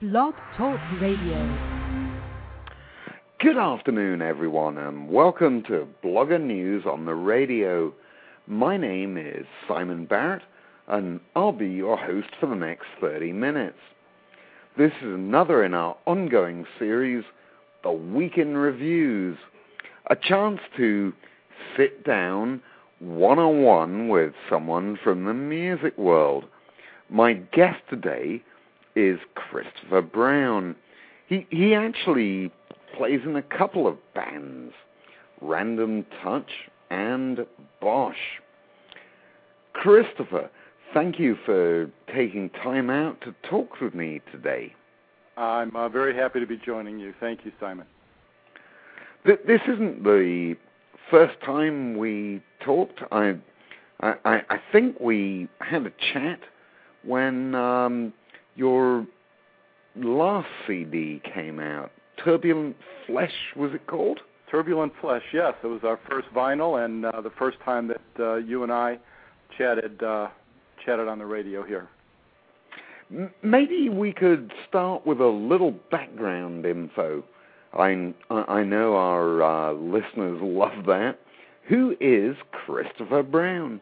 Blog Talk Radio. Good afternoon, everyone, and welcome to Blogger News on the Radio. My name is Simon Barrett, and I'll be your host for the next 30 minutes. This is another in our ongoing series, The Week in Reviews, a chance to sit down one-on-one with someone from the music world. My guest today is Christopher Brown. He actually plays in a couple of bands, Random Touch and Bosch. Christopher, thank you for taking time out to talk with me today. I'm very happy to be joining you. Thank you, Simon. This isn't the first time we talked. I think we had a chat when your last CD came out. Turbulent Flesh, was it called? Turbulent Flesh, yes. It was our first vinyl and the first time that you and I chatted on the radio here. Maybe we could start with a little background info. I know our listeners love that. Who is Christopher Brown?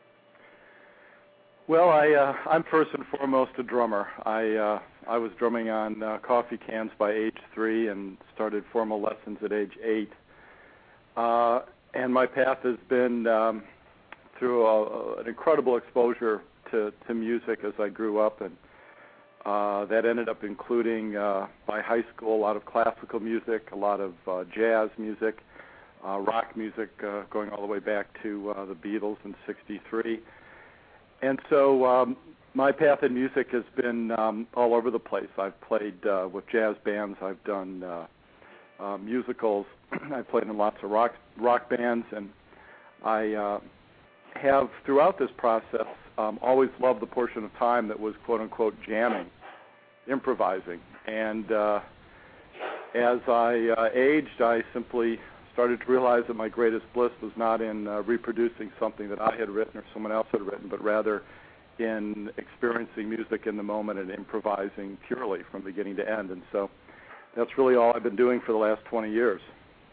Well, I'm first and foremost a drummer. I was drumming on coffee cans by age 3 and started formal lessons at age 8. And my path has been through an incredible exposure to music as I grew up, and that ended up including, by high school, a lot of classical music, a lot of jazz music, rock music, going all the way back to the Beatles in '63. And so my path in music has been all over the place. I've played with jazz bands. I've done musicals. I've played in lots of rock bands, and I have, throughout this process, always loved the portion of time that was quote-unquote jamming, improvising. And as I aged, I simply started to realize that my greatest bliss was not in reproducing something that I had written or someone else had written, but rather in experiencing music in the moment and improvising purely from beginning to end. And so that's really all I've been doing for the last 20 years.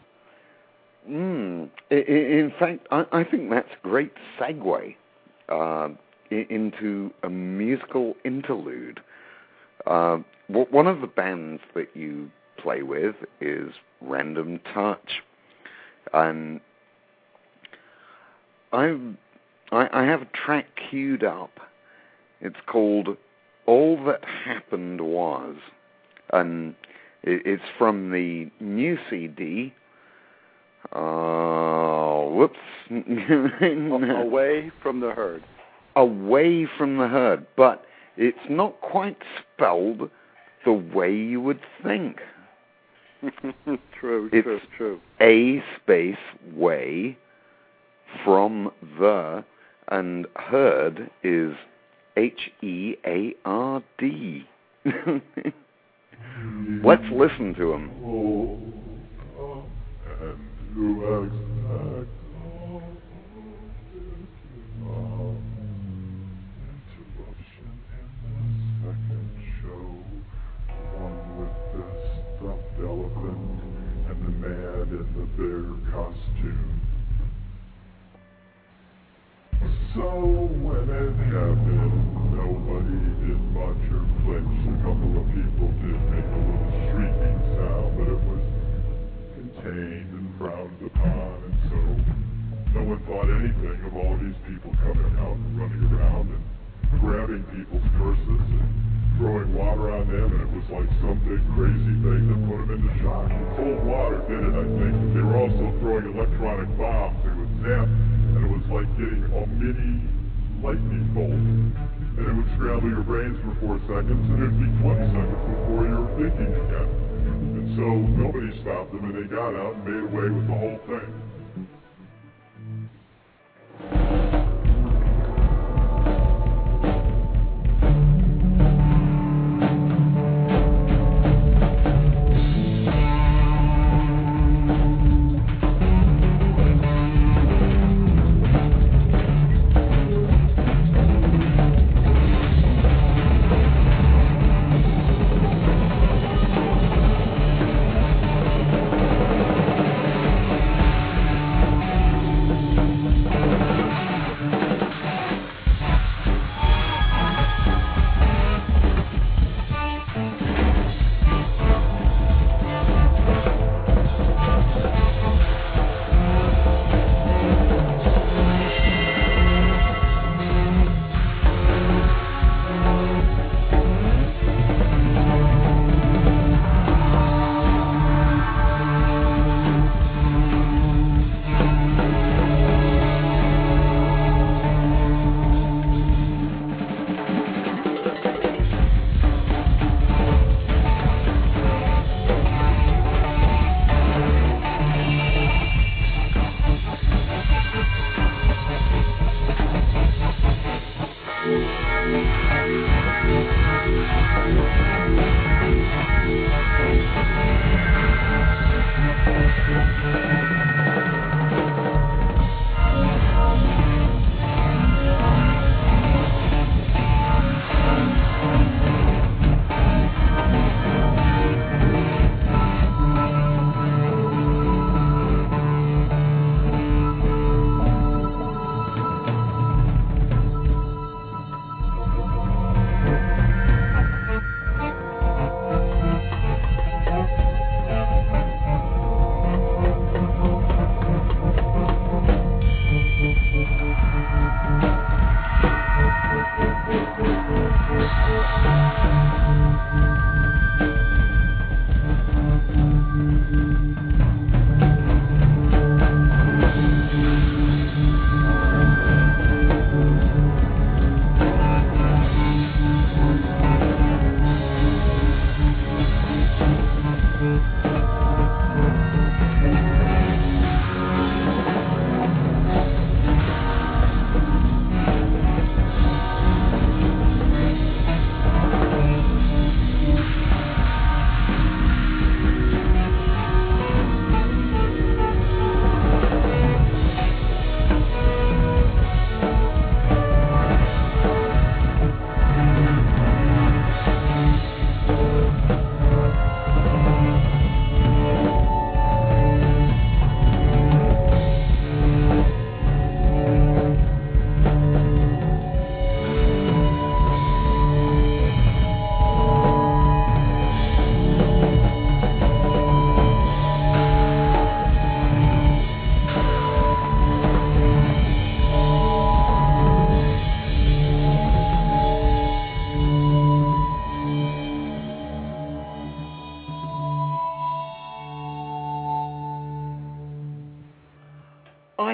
In fact, I think that's a great segue into a musical interlude. One of the bands that you play with is Random Touch. And I have a track queued up. It's called All That Happened Was, and it's from the new CD. Whoops. Away from the Herd. Away from the Herd, but it's not quite spelled the way you would think. True. A space way from the, and herd is HEARD. Let's listen to him. So when it happened, nobody did much or flinch. A couple of people did make a little shrieking sound, but it was contained and frowned upon, and so no one thought anything of all these people coming out and running around and grabbing people's purses and throwing water on them, and it was like some big crazy thing that put them into shock. Cold water did it, I think, but they were also throwing electronic bombs. They would zap, and it was like getting a mini lightning bolt, and it would scramble your brains for 4 seconds, and it would be 20 seconds before you were thinking again. And so nobody stopped them, and they got out and made away with the whole thing.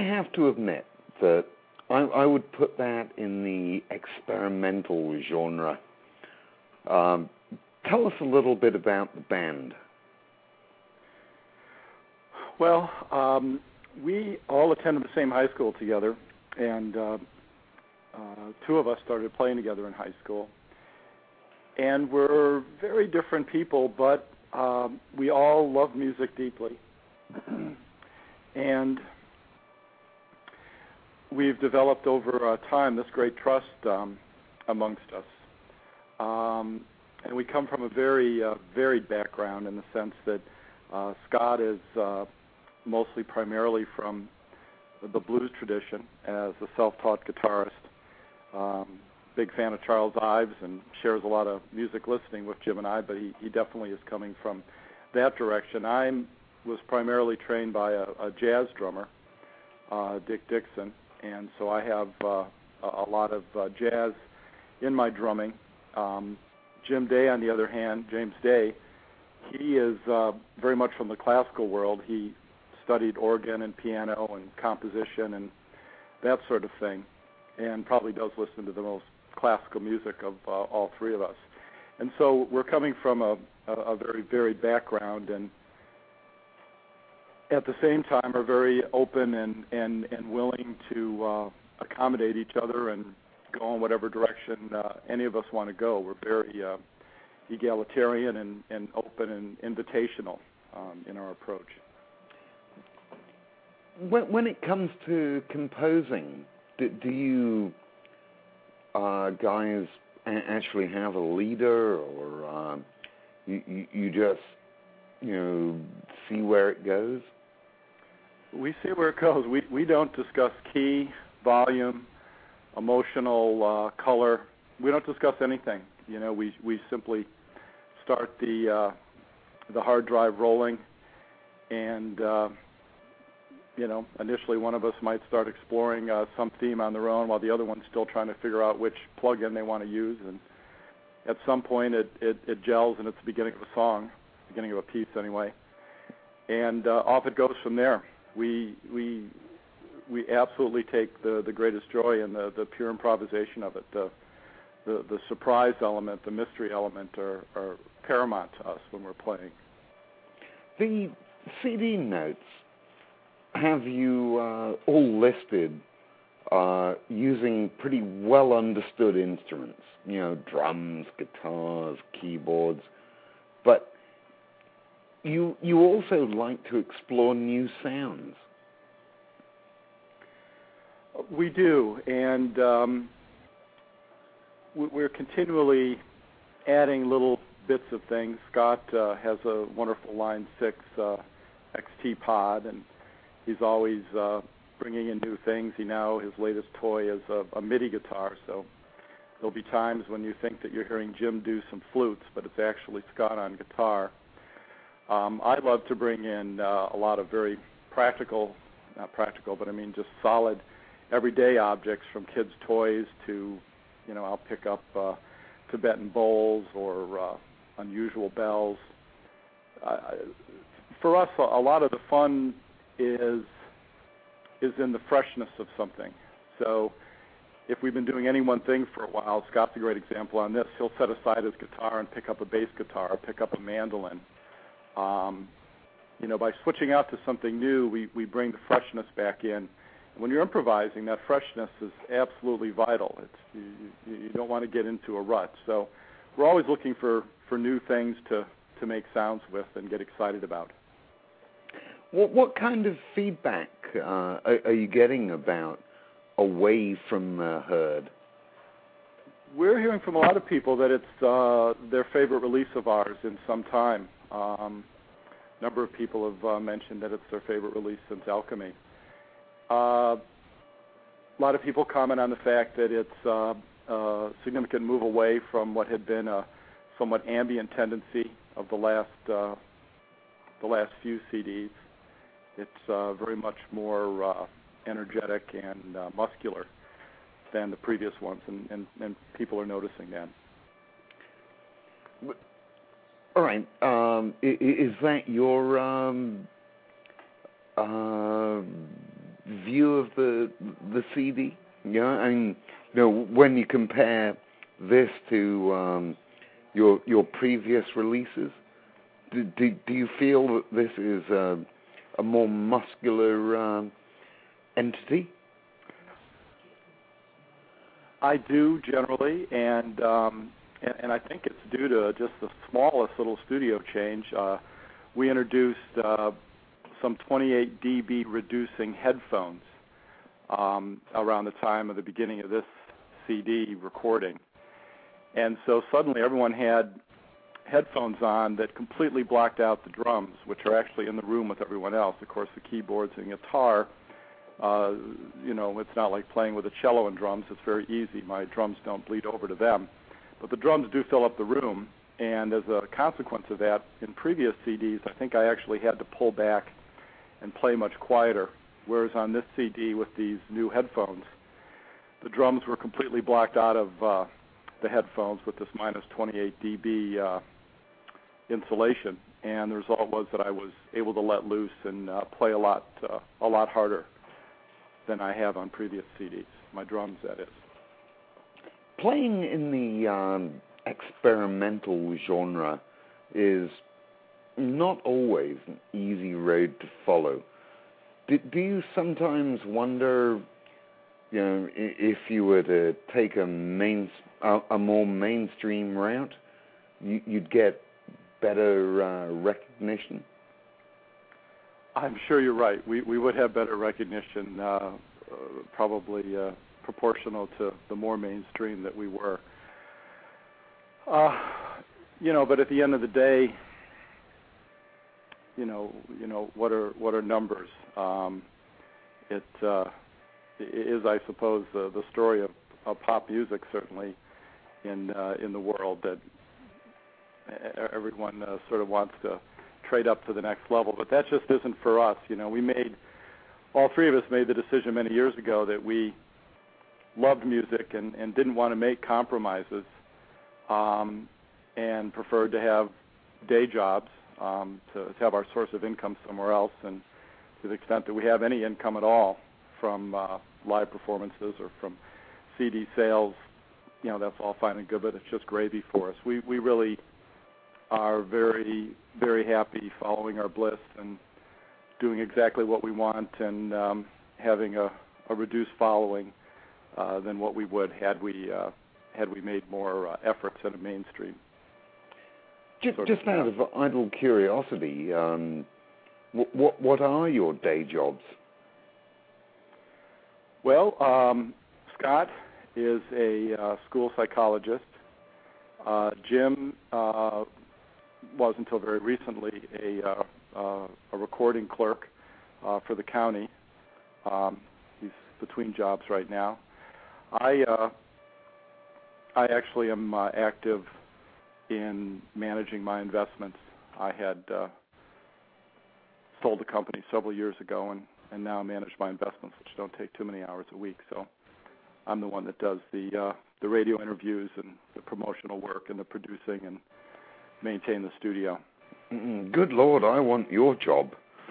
have to admit that I would put that in the experimental genre. Tell us a little bit about the band. Well, we all attended the same high school together, and two of us started playing together in high school. And we're very different people, but we all love music deeply. And we've developed over time this great trust amongst us. And we come from a very varied background in the sense that Scott is mostly primarily from the blues tradition as a self-taught guitarist. Big fan of Charles Ives and shares a lot of music listening with Jim and I, but he definitely is coming from that direction. I was primarily trained by a jazz drummer, Dick Dixon, and so I have a lot of jazz in my drumming. Jim Day, on the other hand, James Day, he is very much from the classical world. He studied organ and piano and composition and that sort of thing, and probably does listen to the most classical music of all three of us. And so we're coming from a very varied background, and at the same time are very open and willing to accommodate each other and go in whatever direction any of us want to go. We're very egalitarian and open and invitational in our approach. When it comes to composing, do you guys actually have a leader, or you just see where it goes? We see where it goes. We don't discuss key, volume, emotional color. We don't discuss anything. We simply start the hard drive rolling, and initially one of us might start exploring some theme on their own while the other one's still trying to figure out which plug-in they want to use. And at some point it gels, and it's the beginning of a song, beginning of a piece anyway. And off it goes from there. We absolutely take the greatest joy in the pure improvisation of it. The surprise element, the mystery element are paramount to us when we're playing. The CD notes have you all listed using pretty well understood instruments, drums, guitars, keyboards, but you also like to explore new sounds. We do, and we're continually adding little bits of things. Scott has a wonderful Line 6 XT pod, and he's always bringing in new things. His latest toy is a MIDI guitar, so there'll be times when you think that you're hearing Jim do some flutes, but it's actually Scott on guitar. I love to bring in a lot of very not practical, but I mean just solid everyday objects, from kids' toys to, I'll pick up Tibetan bowls or unusual bells. For us, a lot of the fun is in the freshness of something. So if we've been doing any one thing for a while, Scott's a great example on this. He'll set aside his guitar and pick up a bass guitar or pick up a mandolin. By switching out to something new, we bring the freshness back in. When you're improvising, that freshness is absolutely vital. You don't want to get into a rut. So we're always looking for new things to make sounds with and get excited about. What kind of feedback are you getting about Away from the Herd? We're hearing from a lot of people that it's their favorite release of ours in some time. A number of people have mentioned that it's their favorite release since Alchemy. A lot of people comment on the fact that it's a significant move away from what had been a somewhat ambient tendency of the last few CDs. It's very much more energetic and muscular than the previous ones, and people are noticing that. All right. Is that your view of the CD? I mean, when you compare this to your previous releases, do you feel that this is a more muscular entity? I do generally, and I think it's due to just the smallest little studio change. We introduced some 28 dB reducing headphones around the time of the beginning of this CD recording. And so suddenly everyone had headphones on that completely blocked out the drums, which are actually in the room with everyone else. Of course, the keyboards and guitar, it's not like playing with a cello and drums. It's very easy. My drums don't bleed over to them. But the drums do fill up the room, and as a consequence of that, in previous CDs, I think I actually had to pull back and play much quieter, whereas on this CD with these new headphones, the drums were completely blocked out of the headphones with this minus 28 dB insulation, and the result was that I was able to let loose and play a lot harder than I have on previous CDs, my drums, that is. Playing in the experimental genre is not always an easy road to follow. Do you sometimes wonder, if you were to take a more mainstream route, you'd get better recognition? I'm sure you're right. We would have better recognition, probably proportional to the more mainstream that we were. But at the end of the day, what are numbers? It is, I suppose, the story of pop music, certainly in the world, that everyone sort of wants to trade up to the next level. But that just isn't for us. All three of us made the decision many years ago that we loved music and didn't want to make compromises, and preferred to have day jobs, to have our source of income somewhere else. And to the extent that we have any income at all from live performances or from CD sales, that's all fine and good, but it's just gravy for us. We really are very, very happy following our bliss and doing exactly what we want, and having a reduced following than what we would had we made more efforts at a mainstream. Just out of idle curiosity, what are your day jobs? Well, Scott is a school psychologist. Jim was until very recently a recording clerk for the county. He's between jobs right now. I actually am active in managing my investments. I had sold the company several years ago, and now manage my investments, which don't take too many hours a week. So I'm the one that does the radio interviews and the promotional work and the producing and maintain the studio. Good Lord, I want your job.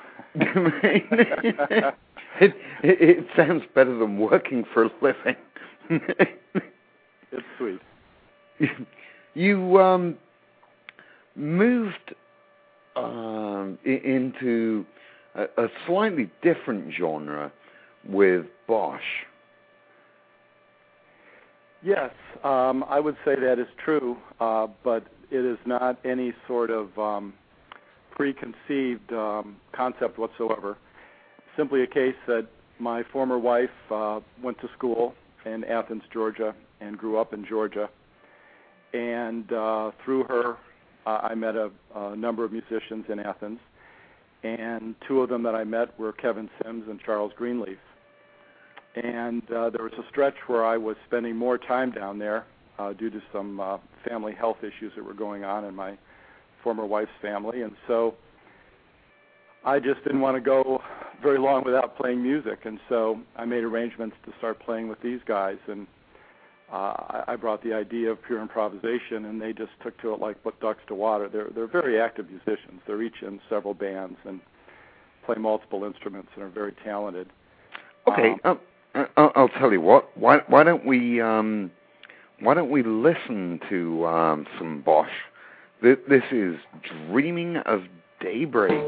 It sounds better than working for a living. It's sweet. You moved into a slightly different genre with Bosch. Yes, I would say that is true, but it is not any sort of preconceived concept whatsoever. Simply a case that my former wife went to school in Athens, Georgia, and grew up in Georgia. And through her, I met a number of musicians in Athens. And two of them that I met were Kevin Sims and Charles Greenleaf. And there was a stretch where I was spending more time down there due to some family health issues that were going on in my former wife's family. And so I just didn't want to go very long without playing music. And so I made arrangements to start playing with these guys. And I brought the idea of pure improvisation, and they just took to it like put ducks to water. They're very active musicians. They're each in several bands and play multiple instruments and are very talented. Okay, I'll tell you what. Why don't we listen to some Bosch? This is Dreaming of Daybreak.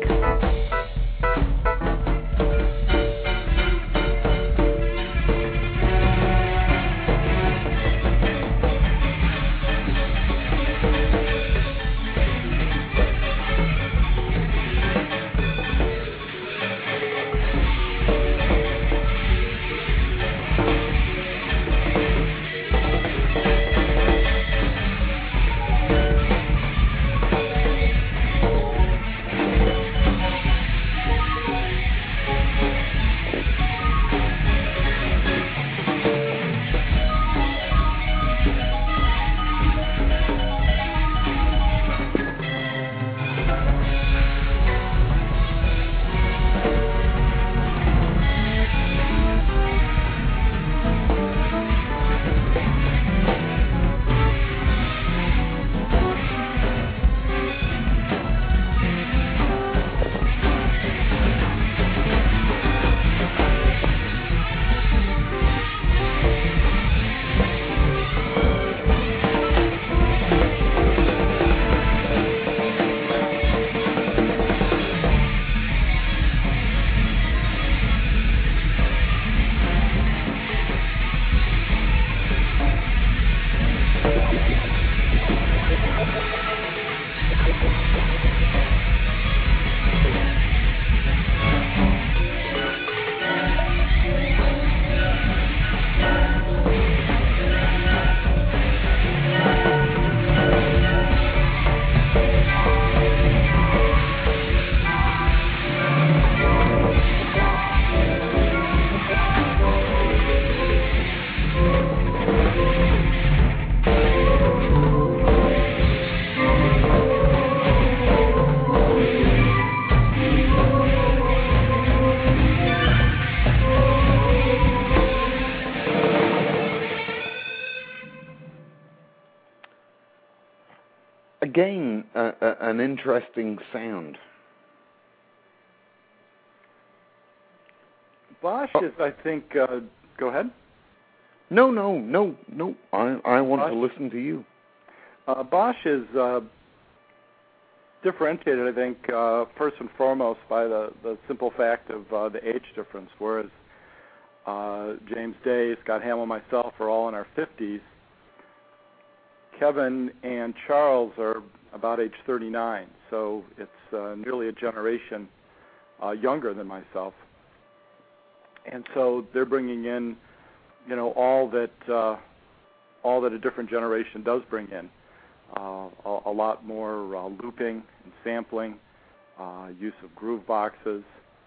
Again, an interesting sound. Bosch is, I think. Go ahead. No. I want to listen to you. Bosch is differentiated, I think, first and foremost by the simple fact of the age difference. Whereas James Day, Scott Hamill, myself are all in our 50s. Kevin and Charles are about age 39, so it's nearly a generation younger than myself. And so they're bringing in, all that a different generation does bring in. A lot more looping and sampling, use of groove boxes,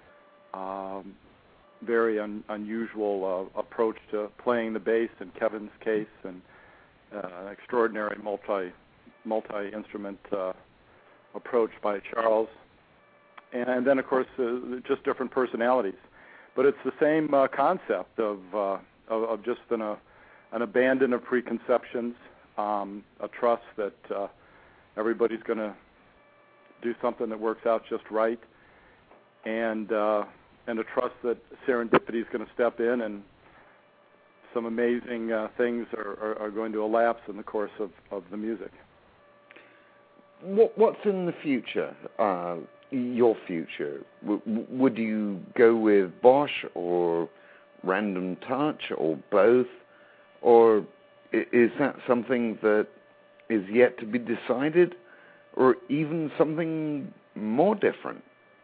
very unusual approach to playing the bass in Kevin's case, and extraordinary multi-instrument approach by Charles, and then of course just different personalities. But it's the same concept of just an abandon of preconceptions, a trust that everybody's going to do something that works out just right, and a trust that serendipity is going to step in and some amazing things are going to elapse in the course of the music. What's in the future? Your future? Would you go with Bosch or Random Touch or both? Or is that something that is yet to be decided, or even something more different?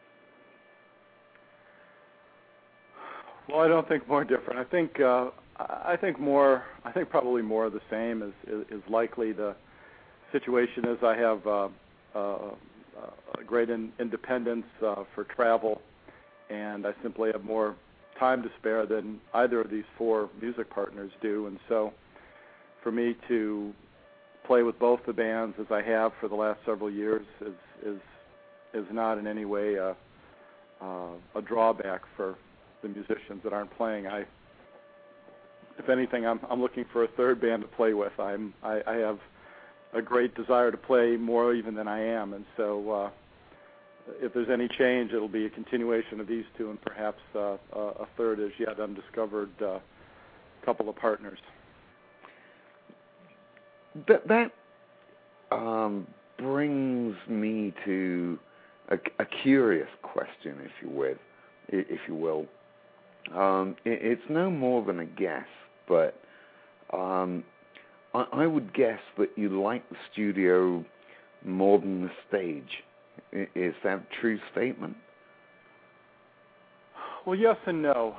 Well, I don't think more different. I think probably more of the same is likely the situation. As I have a great independence for travel, and I simply have more time to spare than either of these four music partners do, and so for me to play with both the bands as I have for the last several years is not in any way a drawback for the musicians that aren't playing. If anything, I'm looking for a third band to play with. I have a great desire to play more even than I am, and so if there's any change, it'll be a continuation of these two, and perhaps a third as yet undiscovered couple of partners. That brings me to a curious question, if you will. It's no more than a guess, but I would guess that you like the studio more than the stage. Is that a true statement? Well, yes and no.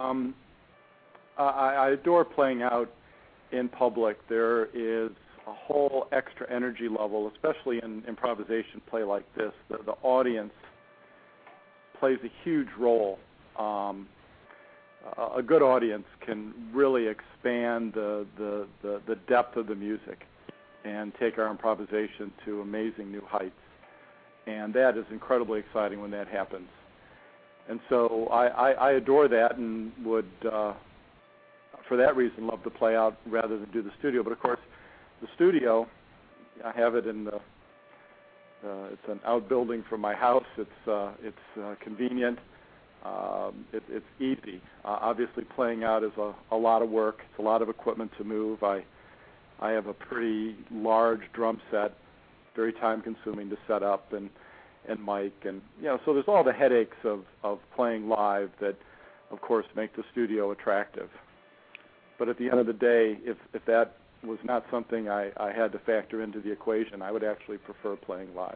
I adore playing out in public. There is a whole extra energy level, especially in improvisation play like this. The audience plays a huge role. A good audience can really expand the depth of the music and take our improvisation to amazing new heights. And that is incredibly exciting when that happens. And so I adore that and would, for that reason, love to play out rather than do the studio. But, of course, the studio, I have it in it's an outbuilding from my house. It's convenient. It's easy. Obviously, playing out is a lot of work. It's a lot of equipment to move. I have a pretty large drum set, very time-consuming to set up and mic, and so there's all the headaches of playing live that, of course, make the studio attractive. But at the end of the day, if that was not something I had to factor into the equation, I would actually prefer playing live.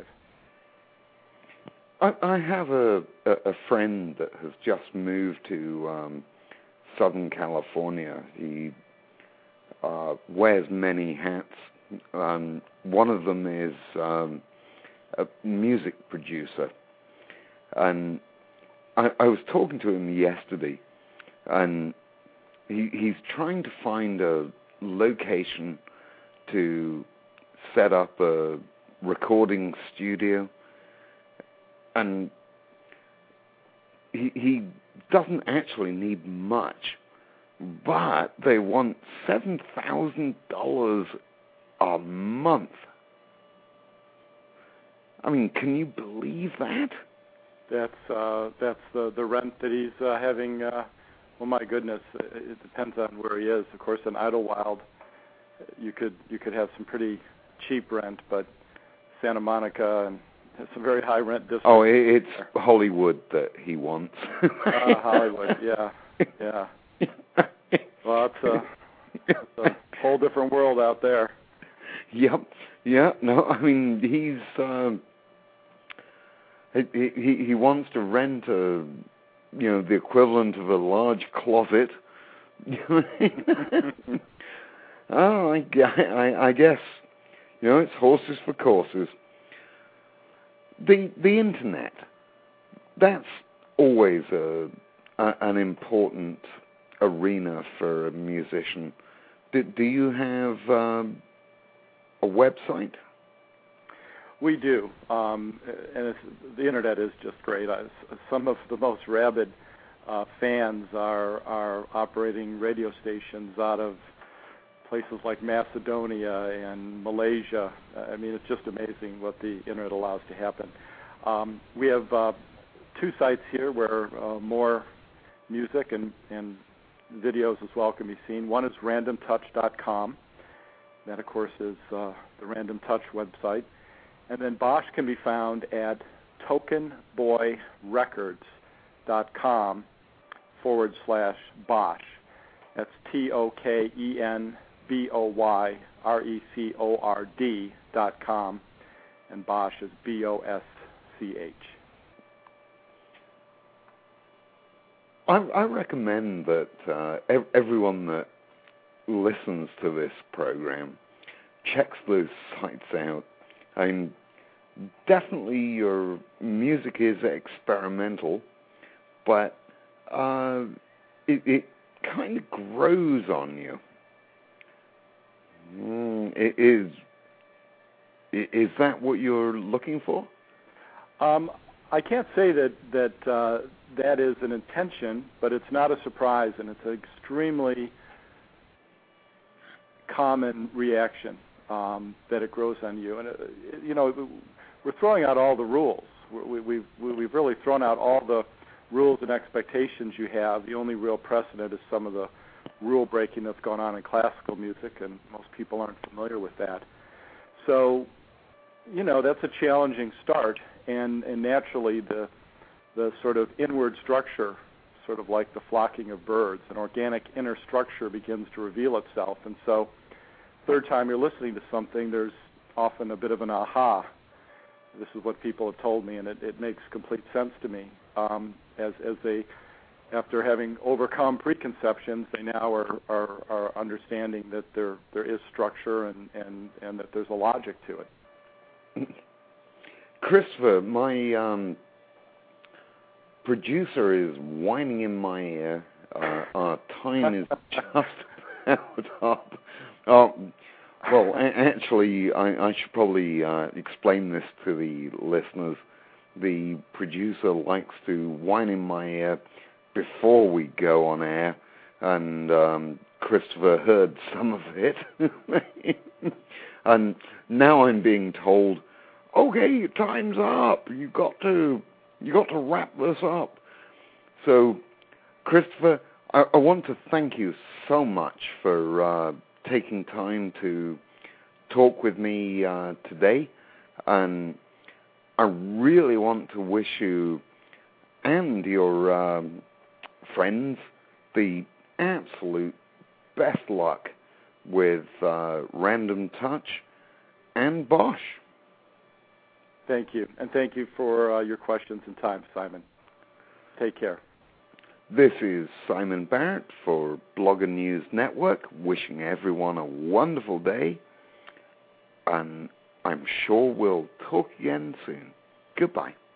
I have a friend that has just moved to Southern California. He wears many hats. One of them is a music producer. And I was talking to him yesterday, and he's trying to find a location to set up a recording studio. And he doesn't actually need much, but they want $7,000 a month. I mean, can you believe that? That's the rent that he's having. Oh my goodness! It depends on where he is. Of course, in Idlewild, you could have some pretty cheap rent, but Santa Monica and some very high rent districts. Oh, it's Hollywood that he wants. Hollywood, yeah. Well, it's a whole different world out there. Yep. Yeah. No, I mean he wants to rent the equivalent of a large closet. Oh, I guess it's horses for courses. The internet, that's always an important arena for a musician. Do you have a website? We do, and the internet is just great. Some of the most rabid fans are operating radio stations out of places like Macedonia and Malaysia. I mean, it's just amazing what the internet allows to happen. We have two sites here where more music and videos as well can be seen. One is randomtouch.com. That, of course, is the Random Touch website. And then Bosch can be found at tokenboyrecords.com/Bosch. That's TOKENBOYRECORD.com, and Bosch is BOSCH. I recommend that everyone that listens to this program checks those sites out. I mean, definitely your music is experimental, but it kind of grows on you. Is that what you're looking for? I can't say that is an intention, but it's not a surprise, and it's an extremely common reaction that it grows on you. And we're throwing out all the rules. We've really thrown out all the rules and expectations you have. The only real precedent is some of the rule breaking that's gone on in classical music, and most people aren't familiar with that. So, that's a challenging start, and naturally the sort of inward structure, sort of like the flocking of birds, an organic inner structure begins to reveal itself. And so, third time you're listening to something, there's often a bit of an aha. This is what people have told me, and it makes complete sense to me. As they, after having overcome preconceptions, they now are understanding that there is structure and that there's a logic to it. Christopher, my producer is whining in my ear. Our time is just about up. Well, actually, I should probably explain this to the listeners. The producer likes to whine in my ear before we go on air, and Christopher heard some of it. And now I'm being told, okay, time's up. You got to wrap this up. So, Christopher, I want to thank you so much for taking time to talk with me today, and I really want to wish you and your friends the absolute best luck with Random Touch and Bosch. Thank you, and thank you for your questions and time, Simon. Take care. This is Simon Barrett for Blogger News Network, wishing everyone a wonderful day, and I'm sure we'll talk again soon. Goodbye.